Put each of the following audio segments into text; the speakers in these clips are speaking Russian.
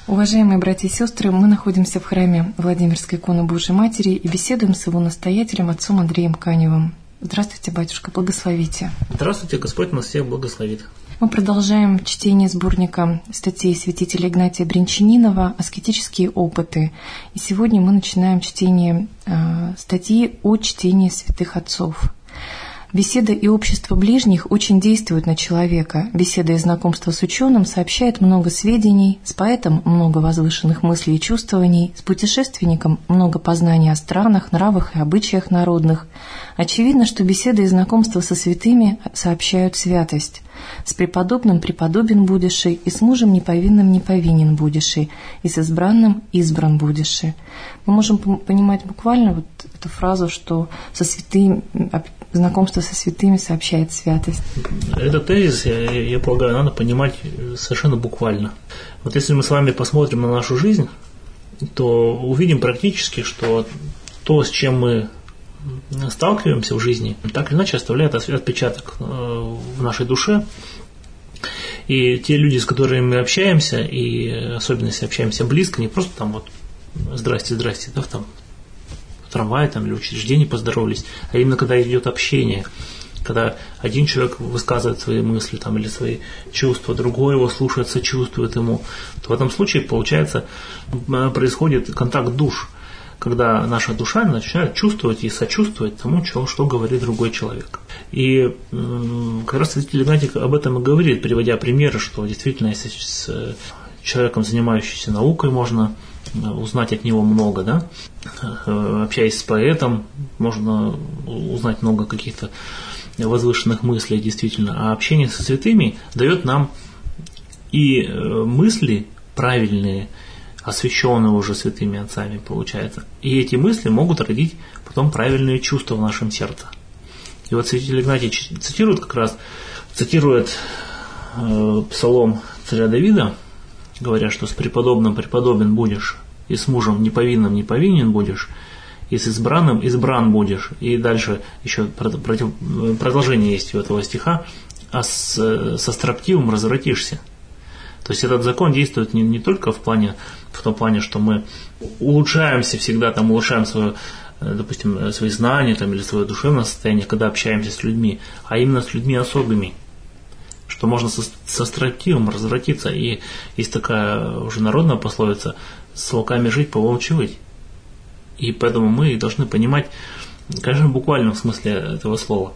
Уважаемые братья и сестры, мы находимся в храме Владимирской иконы Божией Матери и беседуем с его настоятелем, отцом Андреем Каневым. Здравствуйте, батюшка, благословите. Здравствуйте, Господь нас всех благословит. Мы продолжаем чтение сборника статей святителя Игнатия Брянчанинова «Аскетические опыты». И сегодня мы начинаем чтение статьи о чтении святых отцов. Беседа и общество ближних очень действуют на человека. Беседа и знакомство с ученым сообщает много сведений, с поэтом много возвышенных мыслей и чувствований, с путешественником много познаний о странах, нравах и обычаях народных. Очевидно, что беседа и знакомство со святыми сообщают святость. С преподобным преподобен будеши, и с мужем неповинным неповинен будеши, и с избранным избран будеши. Мы можем понимать буквально вот эту фразу, что со святыми, знакомство со святыми сообщает святость. Этот тезис, я полагаю, надо понимать совершенно буквально. Вот если мы с вами посмотрим на нашу жизнь, то увидим практически, что то, с чем мы сталкиваемся в жизни, так или иначе оставляет отпечаток в нашей душе. И те люди, с которыми мы общаемся, и особенно если общаемся близко, не просто там вот «здрасте», да, там в трамвае там, или в учреждении поздоровались, а именно когда идет общение, когда один человек высказывает свои мысли там, или свои чувства, другой его слушает, сочувствует ему, то в этом случае, получается, происходит контакт душ, когда наша душа начинает чувствовать и сочувствовать тому, что говорит другой человек. И как раз святитель Игнатий об этом и говорит, приводя примеры, что действительно, если с человеком, занимающимся наукой, можно узнать от него много, да? Общаясь с поэтом, можно узнать много каких-то возвышенных мыслей, действительно. А общение со святыми дает нам и мысли правильные, освященные уже святыми отцами, получается. И эти мысли могут родить потом правильные чувства в нашем сердце. И вот святитель Игнатий цитирует псалом царя Давида, говоря, что с преподобным преподобен будешь, и с мужем неповинным неповинен будешь, и с избранным избран будешь. И дальше еще продолжение есть у этого стиха, а со строптивым развратишься. То есть этот закон действует не только в том плане, что мы улучшаемся всегда, там, улучшаем свое, допустим, свои знания там, или свое душевное состояние, когда общаемся с людьми, а именно с людьми особыми, что можно со строптивым развратиться. И есть такая уже народная пословица: с волками жить, по волчьи выть. И поэтому мы должны понимать, конечно, в буквальном смысле этого слова,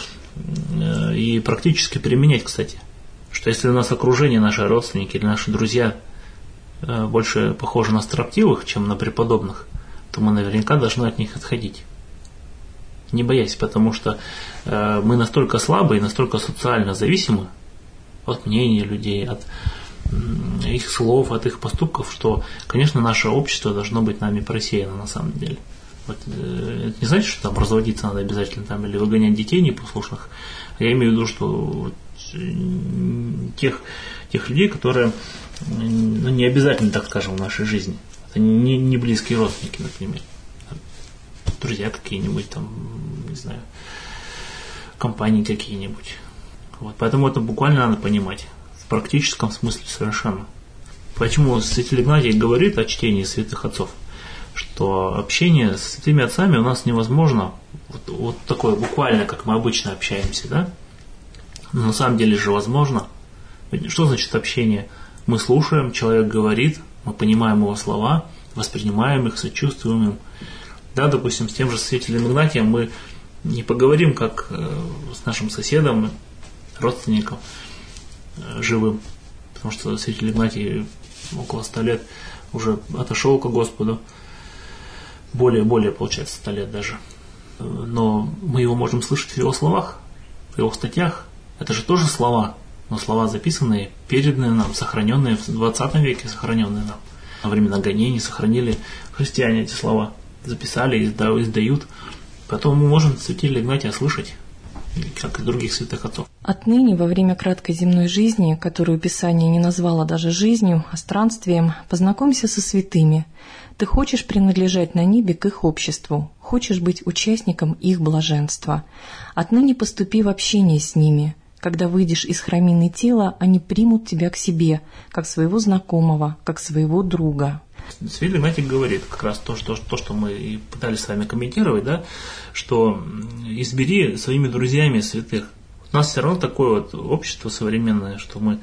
и практически применять, кстати, что если у нас окружение, наши родственники или наши друзья больше похожи на строптивых, чем на преподобных, то мы наверняка должны от них отходить, не боясь, потому что мы настолько слабы и настолько социально зависимы от мнения людей, от их слов, от их поступков, что, конечно, наше общество должно быть нами просеяно на самом деле. Вот, это не значит, что там разводиться надо обязательно там, или выгонять детей непослушных. Я имею в виду, что вот, тех людей, которые не обязательно, так скажем, в нашей жизни. Это не близкие родственники, например. Друзья какие-нибудь, там, не знаю, компании какие-нибудь. Вот, поэтому это буквально надо понимать. В практическом смысле совершенно. Почему святитель Игнатий говорит о чтении святых отцов? Что общение с святыми отцами у нас невозможно вот такое буквально, как мы обычно общаемся, да? Но на самом деле же возможно. Что значит общение? Мы слушаем, человек говорит, мы понимаем его слова, воспринимаем их, сочувствуем им. Да, допустим, с тем же святителем Игнатием мы не поговорим, как с нашим соседом, родственником живым, потому что святитель Игнатий около 100 лет уже отошел к Господу, более, получается, 100 лет даже. Но мы его можем слышать в его словах, в его статьях. Это же тоже слова, но слова записанные, переданные нам, сохраненные в 20 веке, сохраненные нам. Во времена гонений сохранили христиане эти слова, записали, издают. Потом мы можем святителя Игнатия слышать, как и других святых отцов. Отныне, во время краткой земной жизни, которую Писание не назвало даже жизнью, а странствием, познакомься со святыми. Ты хочешь принадлежать на небе к их обществу, хочешь быть участником их блаженства. Отныне поступи в общение с ними. когда выйдешь из храмины тела, они примут тебя к себе, как своего знакомого, как своего друга. Святитель Игнатий говорит как раз то, что мы и пытались с вами комментировать, да, что избери своими друзьями святых. У нас все равно такое вот общество современное, что мы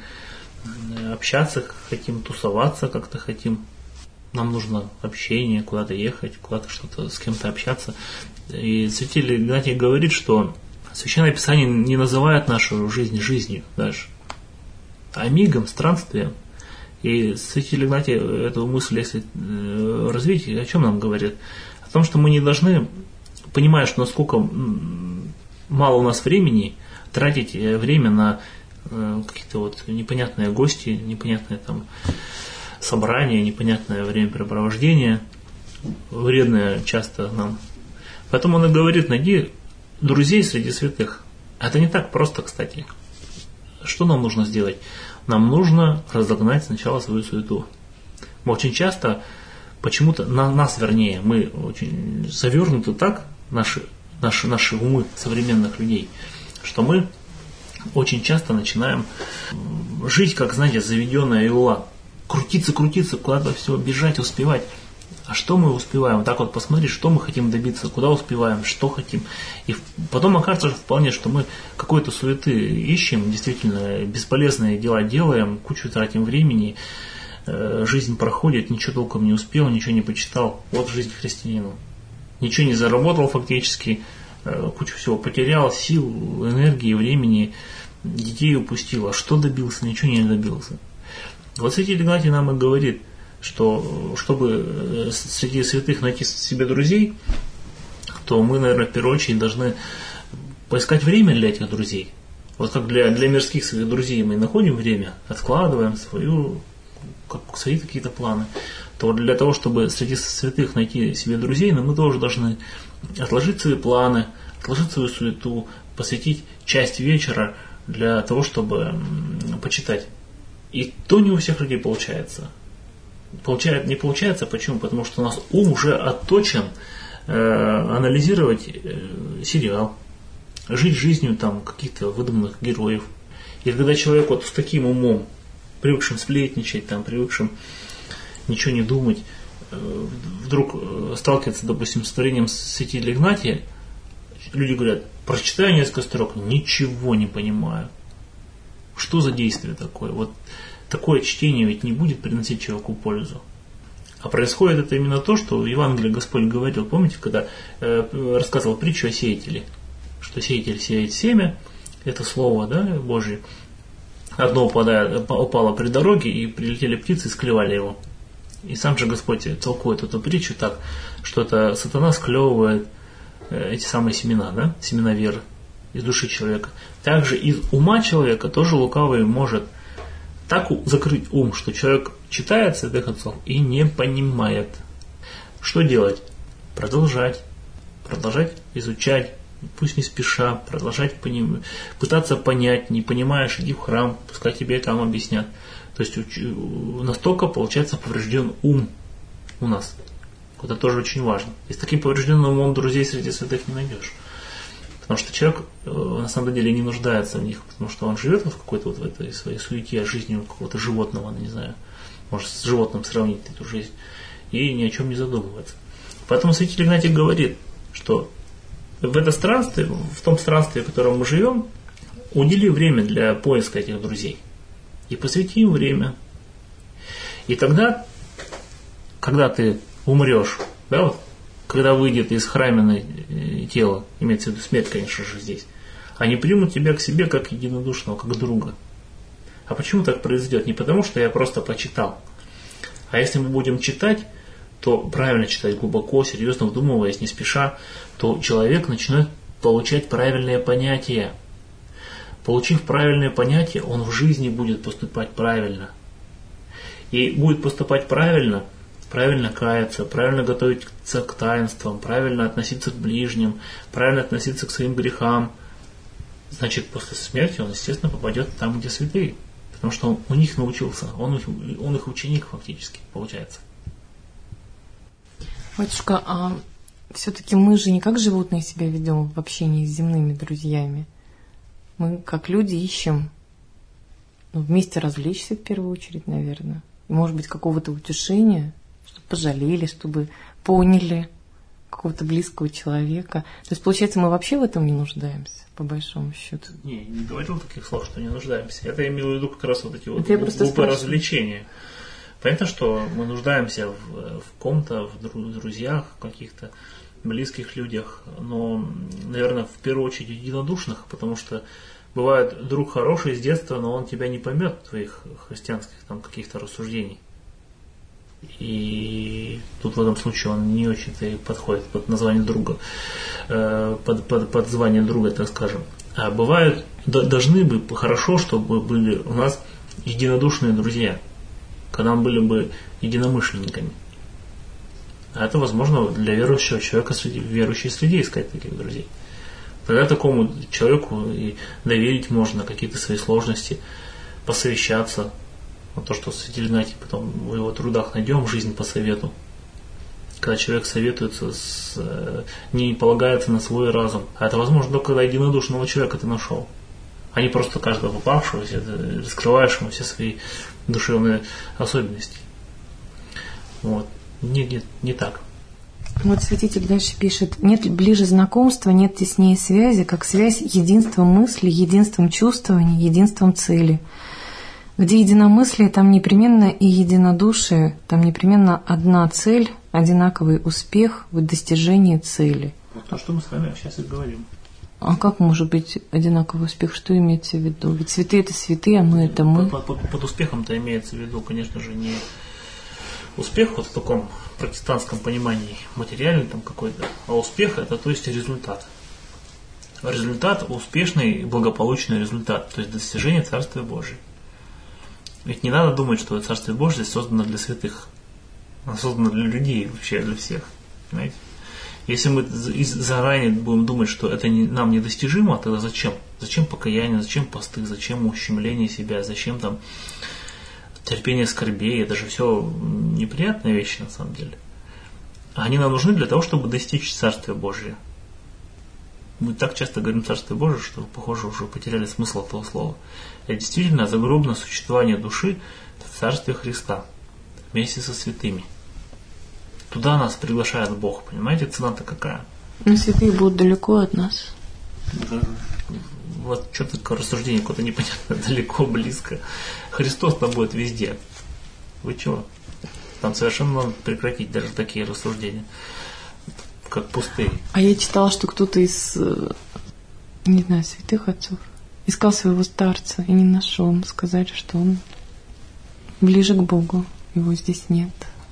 общаться хотим, тусоваться как-то хотим. Нам нужно общение, куда-то ехать, куда-то что-то с кем-то общаться. И святитель Игнатий говорит, что Священное Писание не называет нашу жизнь жизнью даже, а мигом, странствием. И святитель Игнатий эту мысль, если развить, о чем нам говорит? О том, что мы не должны, понимая, что насколько мало у нас времени, тратить время на какие-то вот непонятные гости, непонятные там собрания, непонятное времяпрепровождение, вредное часто нам. Поэтому он и говорит, найди друзей среди святых. Это не так просто, кстати. Что нам нужно сделать? Нам нужно разогнать сначала свою суету. Мы очень часто, почему-то, нас вернее, мы очень завернуты так, наши умы современных людей, что мы очень часто начинаем жить, как, знаете, заведенная юла. Крутиться, куда-то все бежать, успевать. А что мы успеваем? Вот так вот посмотреть, что мы хотим добиться, куда успеваем, что хотим. И потом окажется вполне, что мы какой-то суеты ищем, действительно бесполезные дела делаем, кучу тратим времени, жизнь проходит, ничего толком не успел, ничего не почитал. Вот жизнь христианина. Ничего не заработал фактически, кучу всего потерял, сил, энергии, времени, детей упустил. А что добился? Ничего не добился. Вот святитель Игнатий нам и говорит, что чтобы среди святых найти себе друзей, то мы, наверное, в первую очередь должны поискать время для этих друзей. Вот как для мирских своих друзей мы находим время, откладываем свои какие-то планы, то для того, чтобы среди святых найти себе друзей, мы тоже должны отложить свои планы, отложить свою суету, посвятить часть вечера для того, чтобы почитать. И то не у всех людей получается. Не получается, почему? Потому что у нас ум уже отточен анализировать сериал, жить жизнью там каких-то выдуманных героев. И когда человек вот с таким умом, привыкшим сплетничать, там, привыкшим ничего не думать, вдруг сталкивается, допустим, с творением святителя Игнатия, люди говорят, прочитаю несколько строк, ничего не понимаю. Что за действие такое? Вот такое чтение ведь не будет приносить человеку пользу. А происходит это именно то, что в Евангелии Господь говорил, помните, когда рассказывал притчу о сеятеле, что сеятель сеет семя, это слово, да, Божье, одно упало при дороге, и прилетели птицы и склевали его. И сам же Господь толкует эту притчу так, что это сатана склевывает эти самые семена, да, семена веры из души человека. Также из ума человека тоже лукавый может так закрыть ум, что человек читает святых отцов и не понимает. Что делать? Продолжать изучать, пусть не спеша, продолжать пытаться понять, не понимаешь, иди в храм, пускай тебе там объяснят. То есть настолько, получается, поврежден ум у нас. Это тоже очень важно. И с таким поврежденным умом друзей среди святых не найдешь. Потому что человек на самом деле не нуждается в них, потому что он живет в какой-то вот в этой своей суете, жизнью какого-то животного, не знаю, может с животным сравнить эту жизнь, и ни о чем не задумывается. Поэтому святитель Игнатий говорит, что в это странствие, в том странстве, в котором мы живем, удели время для поиска этих друзей. И посвяти им время. И тогда, когда ты умрешь, да, вот, когда выйдет из храмины тело, имеется в виду смерть, конечно же, здесь, они примут тебя к себе как единодушного, как друга. А почему так произойдет? Не потому, что я просто почитал. А если мы будем читать, то правильно читать, глубоко, серьезно вдумываясь, не спеша, то человек начнет получать правильные понятия. Получив правильные понятия, он в жизни будет поступать правильно. И будет поступать правильно каяться, правильно готовиться к таинствам, правильно относиться к ближним, правильно относиться к своим грехам. Значит, после смерти он, естественно, попадет там, где святые. Потому что он у них научился, он их ученик фактически, получается. Батюшка, а все-таки мы же не как животные себя ведем в общении с земными друзьями. Мы, как люди, ищем вместе развлечься в первую очередь, наверное. И, может быть, какого-то утешения, чтобы пожалели, чтобы поняли какого-то близкого человека. То есть, получается, мы вообще в этом не нуждаемся, по большому счету. Не говорил таких слов, что не нуждаемся. Это я имел в виду как раз вот эти вот глупые развлечения. Понятно, что мы нуждаемся в ком-то, в друзьях, каких-то близких людях, но, наверное, в первую очередь единодушных, потому что бывает друг хороший с детства, но он тебя не поймет, твоих христианских там каких-то рассуждений. И тут в этом случае он не очень-то и подходит под название друга, под звание друга, так скажем. А бывают, должны быть хорошо, чтобы были у нас единодушные друзья, когда мы были бы единомышленниками. А это возможно для верующего человека, в верующей среде искать таких друзей. Тогда такому человеку и доверить можно какие-то свои сложности, посовещаться. Вот то, что святитель Игнатий потом в его трудах найдем, жизнь по совету. Когда человек советуется, не полагается на свой разум. А это возможно только когда единодушного человека ты нашел. А не просто каждого попавшегося, раскрываешь ему все свои душевные особенности. Вот. Нет, не так. Вот святитель дальше пишет: нет ближе знакомства, нет теснее связи, как связь единством мысли, единством чувствований, единством цели. Где единомыслие, там непременно и единодушие, там непременно одна цель, одинаковый успех в достижении цели. Вот то, что мы с вами сейчас и говорим. А как может быть одинаковый успех? Что имеется в виду? Ведь святые это святые, а мы это мы. Под успехом-то имеется в виду, конечно же, не успех вот в таком протестантском понимании, материальный там какой-то, а успех это то есть результат. Результат, успешный, благополучный результат, то есть достижение Царствия Божия. Ведь не надо думать, что Царствие Божие создано для святых. Оно создано для людей, вообще для всех. Понимаете? Если мы заранее будем думать, что это нам недостижимо, тогда зачем? Зачем покаяние, зачем посты, зачем ущемление себя, зачем там терпение скорбей, это же все неприятные вещи на самом деле. А они нам нужны для того, чтобы достичь Царствия Божия. Мы так часто говорим Царствие Божие, что, похоже, уже потеряли смысл этого слова. Это действительно загробное существование души в Царстве Христа вместе со святыми. Туда нас приглашает Бог, понимаете, цена-то какая? Но святые будут далеко от нас. Вот что-то такое рассуждение какое-то непонятное, далеко, близко. Христос там будет везде. Вы чего? Там совершенно надо прекратить даже такие рассуждения, как пустые. А я читала, что кто-то из, не знаю, святых отцов искал своего старца и не нашел. Сказали, что он ближе к Богу, его здесь нет.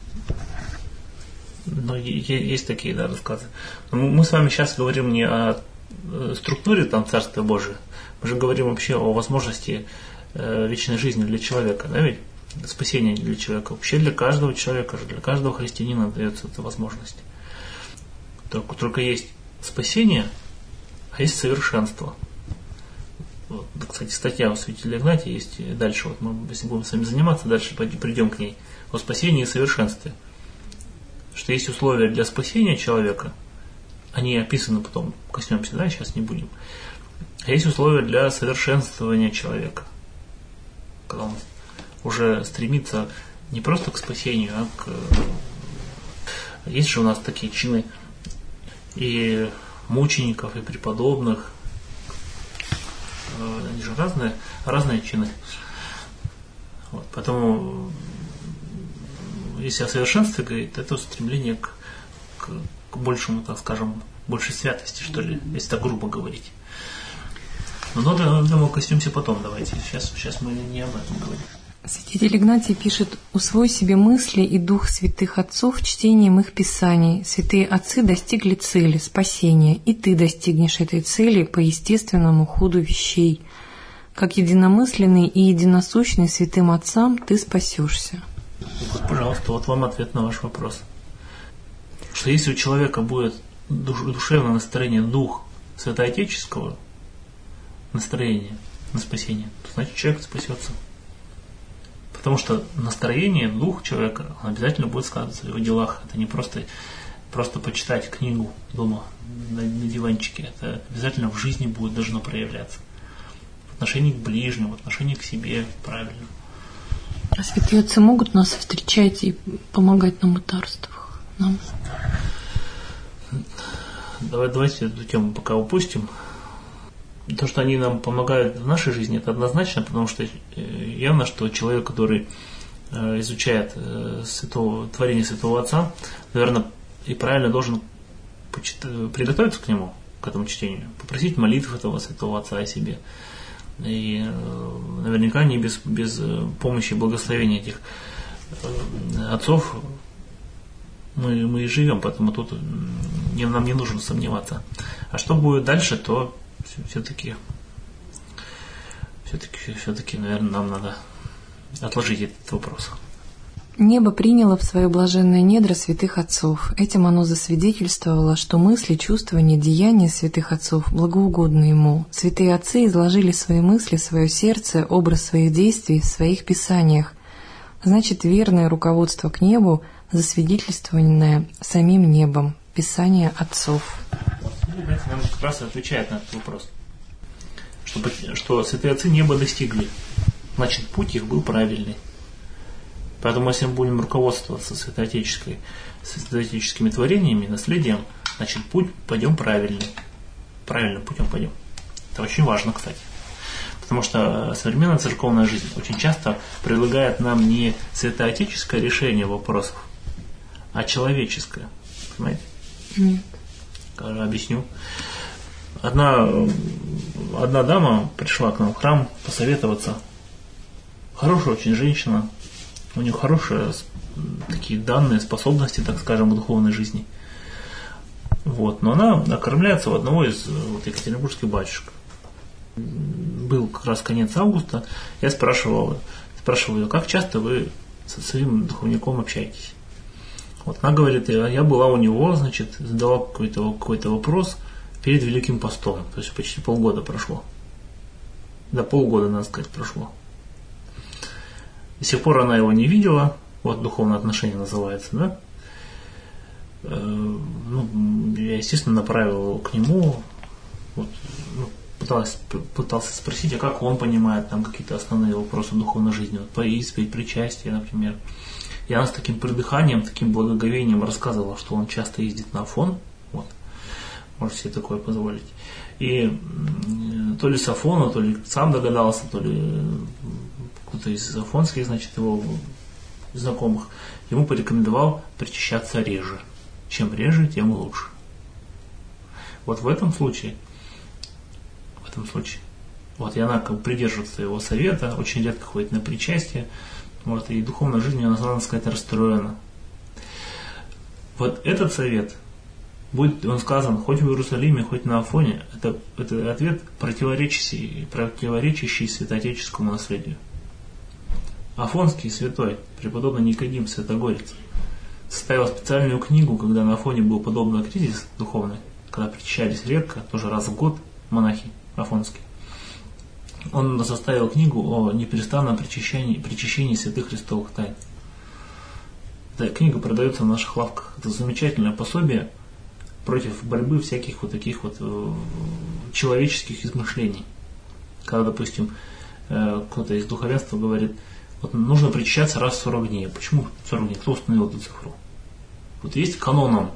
Но есть такие, да, рассказы. Мы с вами сейчас говорим не о структуре там Царствия Божия, мы же говорим вообще о возможности вечной жизни для человека, да, ведь спасение для человека. Вообще для каждого человека, для каждого христианина дается эта возможность. Только есть спасение, а есть совершенство. Вот, кстати, статья у святителя Игнатия есть дальше, вот мы, если будем с вами заниматься, дальше придем к ней. О спасении и совершенстве. Что есть условия для спасения человека, они описаны потом, коснемся, да, сейчас не будем. А есть условия для совершенствования человека, когда он уже стремится не просто к спасению, а к... Есть же у нас такие чины и мучеников, и преподобных, они же разные чины. Вот, поэтому, если о совершенстве говорить, это стремление к большему, так скажем, большей святости, что ли, если так грубо говорить. Но мы коснемся потом, давайте. Сейчас мы не об этом говорим. Святитель Игнатий пишет: «Усвой себе мысли и дух святых отцов чтением их писаний. Святые отцы достигли цели, спасения, и ты достигнешь этой цели по естественному ходу вещей. Как единомысленный и единосущный святым отцам ты спасешься». Вот, пожалуйста, вот вам ответ на ваш вопрос. Что если у человека будет душевное настроение, дух святоотеческого настроения на спасение, то значит человек спасется. Потому что настроение, дух человека, он обязательно будет сказываться в его делах. Это не просто почитать книгу дома на диванчике. Это обязательно в жизни должно проявляться. отношении к ближнему, в отношении к себе правильно. А святые отцы могут нас встречать и помогать на мытарствах? Нам? Давайте эту тему пока упустим. То, что они нам помогают в нашей жизни, это однозначно, потому что явно, что человек, который изучает творение Святого Отца, наверное, и правильно должен приготовиться к нему, к этому чтению, попросить молитв этого Святого Отца о себе. И наверняка не без помощи и благословения этих отцов мы и живем, поэтому тут нам не нужно сомневаться. А что будет дальше, то все-таки, наверное, нам надо отложить этот вопрос. Небо приняло в свое блаженное недра святых отцов. Этим оно засвидетельствовало, что мысли, чувствования, деяния святых отцов благоугодны ему. Святые отцы изложили свои мысли, свое сердце, образ своих действий в своих писаниях. Значит, верное руководство к небу, засвидетельствованное самим небом. Писание отцов. Нам как раз отвечает на этот вопрос. Что святые отцы небо достигли. Значит, путь их был правильный. Поэтому, если мы будем руководствоваться святоотеческими творениями, наследием, значит, путь пойдем правильный. Правильным путем пойдем. Это очень важно, кстати. Потому что современная церковная жизнь очень часто предлагает нам не святоотеческое решение вопросов, а человеческое. Понимаете? Нет. Объясню. Одна дама пришла к нам в храм посоветоваться. Хорошая очень женщина. У нее хорошие такие данные, способности, так скажем, в духовной жизни. Вот. Но она окормляется у одного из екатеринбургских батюшек. Был как раз конец августа. Я спрашивал ее, как часто вы со своим духовником общаетесь? Вот. Она говорит, я была у него, значит, задала какой-то вопрос перед Великим постом. То есть почти полгода прошло. Да, полгода, надо сказать, прошло. До сих пор она его не видела, вот духовное отношение называется, да? Я, естественно, направил его к нему, вот, пытался спросить, а как он понимает там какие-то основные вопросы духовной жизни, вот, исповедь, причастие, например. И она с таким придыханием, таким благоговением рассказывала, что он часто ездит на Афон, вот, может себе такое позволить. И то ли с Афона, то ли сам догадался, то ли кто-то из афонских, значит, его знакомых, ему порекомендовал причащаться реже. Чем реже, тем лучше. Вот в этом случае, вот и она как бы придерживается его совета, очень редко ходит на причастие, вот, и духовная жизнь, она, надо сказать, расстроена. Вот этот совет, будет он сказан хоть в Иерусалиме, хоть на Афоне, это ответ, противоречащий святоотеческому наследию. Афонский святой, преподобный Никодим Святогорец, составил специальную книгу, когда на Афоне был подобный кризис духовный, когда причащались редко, тоже раз в год монахи афонские. Он составил книгу о непрестанном причащении святых христовых тайн. Эта книга продается в наших лавках. Это замечательное пособие против борьбы всяких вот таких вот человеческих измышлений. Когда, допустим, кто-то из духовенства говорит, вот нужно причащаться раз в 40 дней. Почему 40 дней? Кто установил эту цифру? Вот есть каноном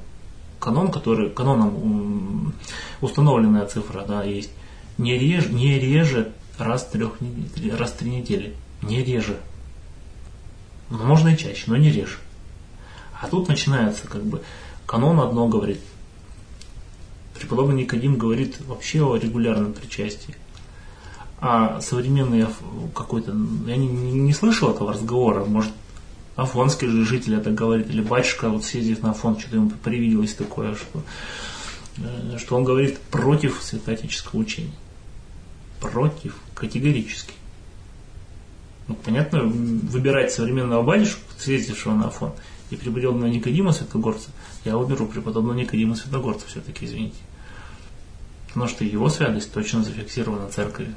установленная цифра, да, есть. Не реже раз в 3 недели. Не реже. Но можно и чаще, но не реже. А тут начинается как бы канон одно говорит. Преподобный Никодим говорит вообще о регулярном причастии. А современные какой-то, я не слышал этого разговора, может, афонский же житель это говорит, или батюшка, вот съездив на Афон, что-то ему привиделось такое, что он говорит против святоотеческого учения. Против, категорически. Ну, понятно, выбирать современного батюшку, съездившего на Афон, и преподобного Никодима Святогорца, я выберу преподобного Никодима Святогорца все-таки, извините. Потому что его святость точно зафиксирована церковью.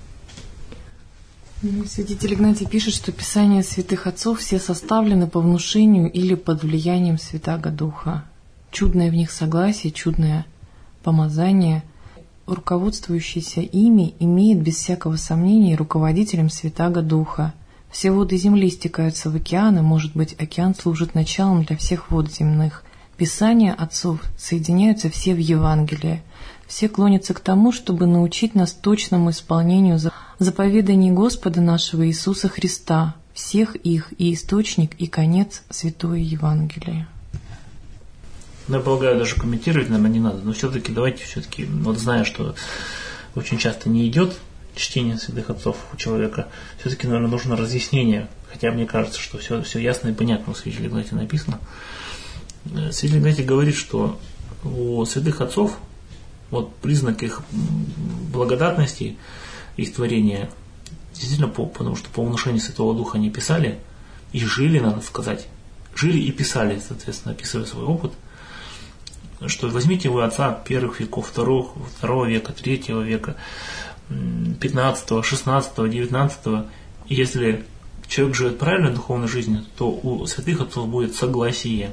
Святитель Игнатий пишет, что писания святых отцов все составлены по внушению или под влиянием Святаго Духа. Чудное в них согласие, чудное помазание. руководствующийся ими, имеет без всякого сомнения руководителем Святаго Духа. Все воды земли стекаются в океан, и, может быть, океан служит началом для всех вод земных. Писания отцов соединяются все в Евангелие. Все клонятся к тому, чтобы научить нас точному исполнению заповеданий Господа нашего Иисуса Христа, всех их и источник, и конец Святое Евангелие. Я полагаю, даже комментировать, наверное, не надо, но все-таки давайте вот зная, что очень часто не идет чтение святых отцов у человека, все-таки, наверное, нужно разъяснение, хотя мне кажется, что все ясно и понятно у святителя Игнатия написано. Святитель Игнатий говорит, что у святых отцов вот признак их благодатности, их творения, действительно, потому что по внушению Святого Духа они писали и жили, надо сказать, жили и писали, соответственно, описывая свой опыт, что возьмите вы отца первых веков, второго века, третьего века, 15, 16, 19, и если человек живет правильной духовной жизнью, то у святых отцов будет согласие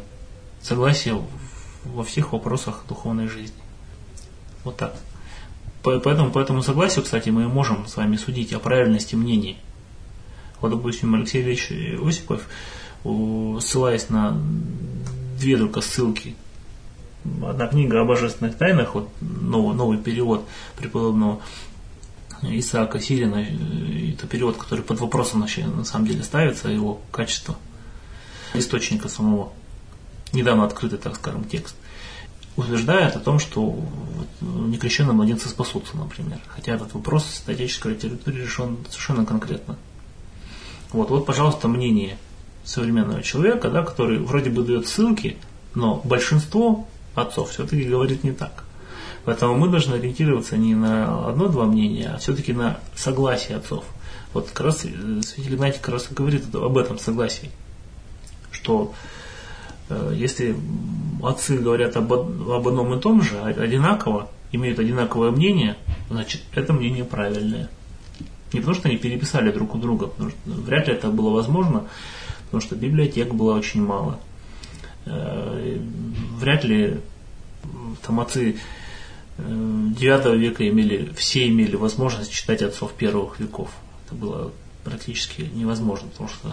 во всех вопросах духовной жизни. Вот так. По этому согласию, кстати, мы можем с вами судить о правильности мнений. Вот, допустим, Алексей Ильич Осипов, ссылаясь на две только ссылки, одна книга о божественных тайнах, вот новый перевод преподобного Исаака Сирина, это перевод, который под вопросом на самом деле ставится, его качество источника самого, недавно открытый, так скажем, текст, утверждает о том, что некрещенные младенцы спасутся, например. Хотя этот вопрос в статической литературе решен совершенно конкретно. Вот, пожалуйста, мнение современного человека, да, который вроде бы дает ссылки, но большинство отцов все-таки говорит не так. Поэтому мы должны ориентироваться не на одно-два мнения, а все-таки на согласие отцов. Вот как раз святитель Игнатий как раз говорит об этом согласии, что если отцы говорят об одном и том же, одинаково, имеют одинаковое мнение, значит, это мнение правильное. Не потому, что они переписали друг у друга, потому что вряд ли это было возможно, потому что библиотек было очень мало. Вряд ли там отцы IX века все имели возможность читать отцов первых веков. Это было практически невозможно, потому что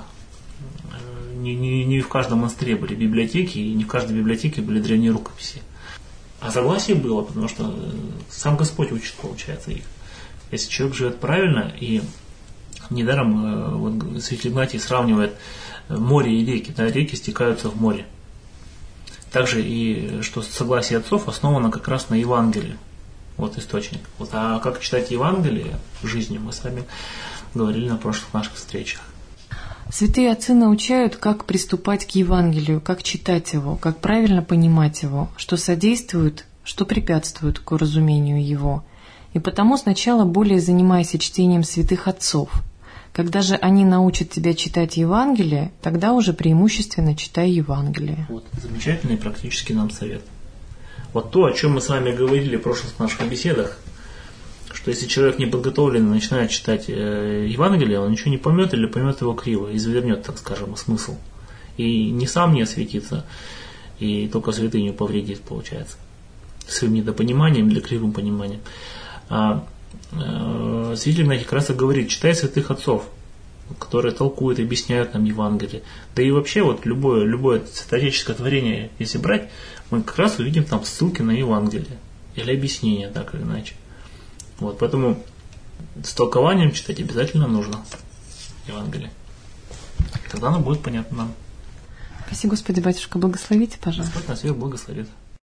не в каждом монастыре были библиотеки, и не в каждой библиотеке были древние рукописи. А согласие было, потому что сам Господь учит, получается, их. Если человек живет правильно, и недаром святитель Игнатий сравнивает море и реки, да, реки стекаются в море. Также и что согласие отцов основано как раз на Евангелии. Вот источник. А как читать Евангелие в жизни, мы с вами говорили на прошлых наших встречах. Святые отцы научают, как приступать к Евангелию, как читать его, как правильно понимать его, что содействует, что препятствует к разумению его. И потому сначала более занимайся чтением святых отцов. Когда же они научат тебя читать Евангелие, тогда уже преимущественно читай Евангелие. Вот замечательный практический нам совет. Вот то, о чем мы с вами говорили в прошлых наших беседах, что если человек не подготовленный начинает читать Евангелие, он ничего не поймет или поймет его криво, извернет, так скажем, смысл. И не сам не осветится, и только святыню повредит, получается. Своим недопониманием или кривым пониманием. Святитель Игнатий как раз и говорит: читай святых отцов, которые толкуют и объясняют нам Евангелие. Да и вообще любое святоотеческое творение, если брать, мы как раз увидим там ссылки на Евангелие или объяснения, так или иначе. Вот, поэтому с толкованием читать обязательно нужно Евангелие. Тогда оно будет понятно нам. Спаси Господи, батюшка, благословите, пожалуйста. Господь нас всех благословит.